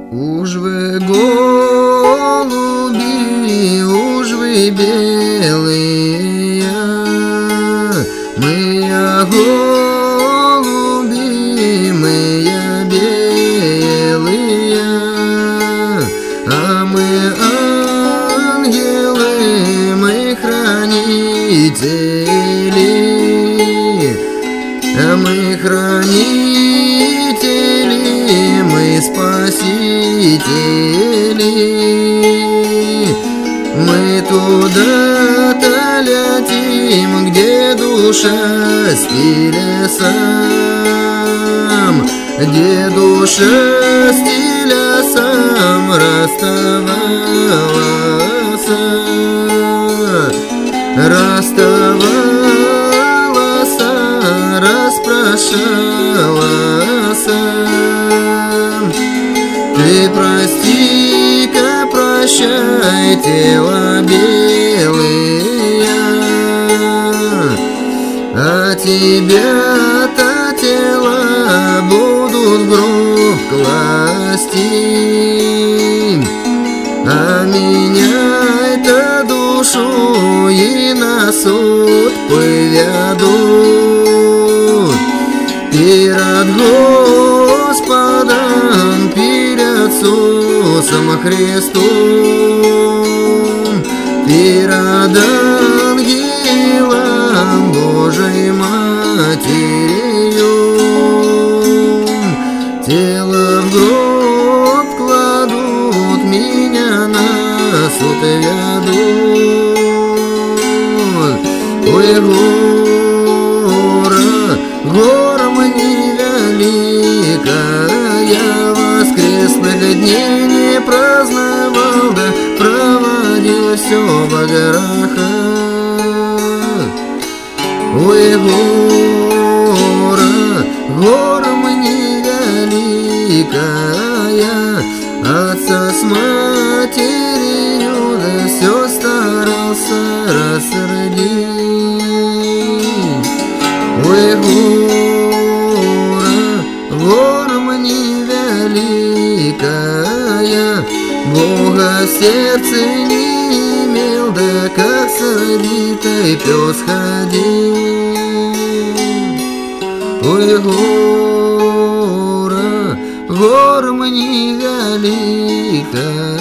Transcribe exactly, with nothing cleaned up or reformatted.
Уж вы голуби, уж вы белые, мы голуби, мы белые, а мы ангелы, мы хранители, а мы хранители, мы спасители. Мы туда-то летим, где душа стиля сам, где душа стиля сам расставалась, расставалась, распрощалась. Ты прости-ка, прощай, тела белые, а тебя-то тела будут в гроб класти, а меня-то душу и на суд поведут перед Господом, перед Иисусом Христом, перед ангелом Божией Матерью. Тело в гроб кладут, меня на суд ведут. Ой, гора, гора мне великая, воскресных дней не праздновал, да проводил все в горах. Ой, гора, гора мне великая, отца с матерью, да все старался рассердить. Ой, гора, гора мне великая, Бога в сердце не имел, да как сердитый пес ходил. Ой, гора, гора мне великая.